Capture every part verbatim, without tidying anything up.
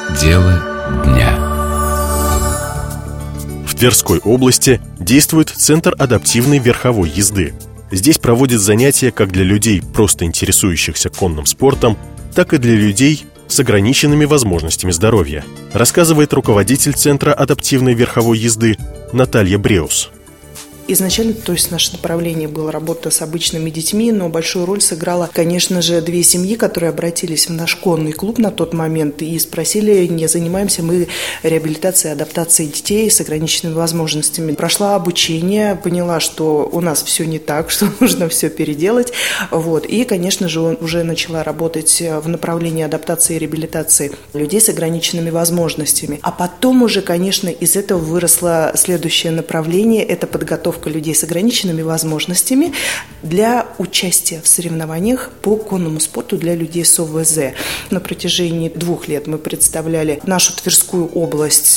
Дело дня. В Тверской области действует Центр адаптивной верховой езды. Здесь проводят занятия как для людей, просто интересующихся конным спортом, так и для людей с ограниченными возможностями здоровья, рассказывает руководитель Центра адаптивной верховой езды Наталья Бреус. Изначально, то есть наше направление было работа с обычными детьми, но большую роль сыграла, конечно же, две семьи, которые обратились в наш конный клуб на тот момент и спросили, не занимаемся мы реабилитацией, адаптацией детей с ограниченными возможностями. Прошла обучение, поняла, что у нас все не так, что нужно все переделать. Вот. И, конечно же, уже начала работать в направлении адаптации и реабилитации людей с ограниченными возможностями. А потом уже, конечно, из этого выросло следующее направление – это подготовка людей с ограниченными возможностями для участия в соревнованиях по конному спорту для людей с о вэ зэ. На протяжении двух лет мы представляли нашу Тверскую область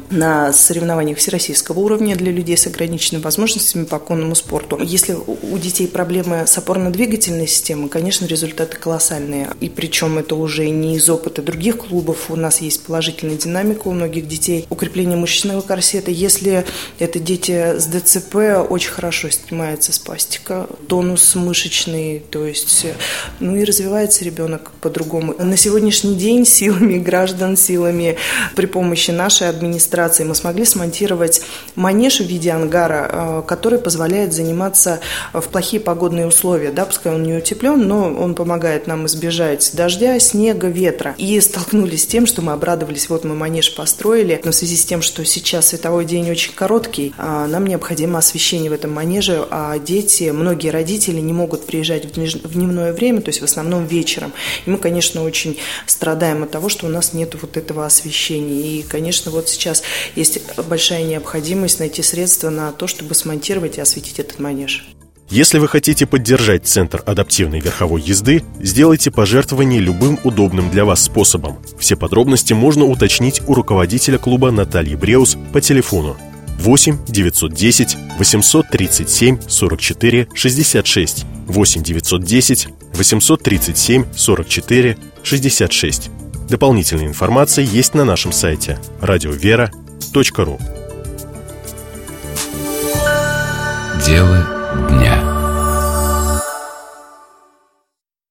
на соревнованиях всероссийского уровня для людей с ограниченными возможностями по конному спорту. Если у детей проблемы с опорно-двигательной системой, конечно, результаты колоссальные. И причем это уже не из опыта других клубов. У нас есть положительная динамика у многих детей. Укрепление мышечного корсета. Если это дети с дэ цэ пэ, очень хорошо снимается спастика, тонус мышечный, то есть, ну и развивается ребенок по-другому. На сегодняшний день силами граждан, силами при помощи нашей администрации мы смогли смонтировать манеж в виде ангара, который позволяет заниматься в плохие погодные условия, да, пускай он не утеплен, но он помогает нам избежать дождя, снега, ветра. И столкнулись с тем, что мы обрадовались, вот мы манеж построили, но в связи с тем, что сейчас световой день очень короткий, нам необходимо освещение в этом манеже, а дети, многие родители не могут приезжать в дневное время, то есть в основном вечером. И мы, конечно, очень страдаем от того, что у нас нет вот этого освещения. И, конечно, вот сейчас есть большая необходимость найти средства на то, чтобы смонтировать и осветить этот манеж. Если вы хотите поддержать Центр адаптивной верховой езды, сделайте пожертвование любым удобным для вас способом. Все подробности можно уточнить у руководителя клуба Натальи Бреус по телефону восемь девятьсот десять восемьсот тридцать семь сорок четыре шестьдесят шесть, восемь девятьсот десять восемьсот тридцать семь сорок четыре шестьдесят шесть. Дополнительная информация есть на нашем сайте радиовера точка ру. Дело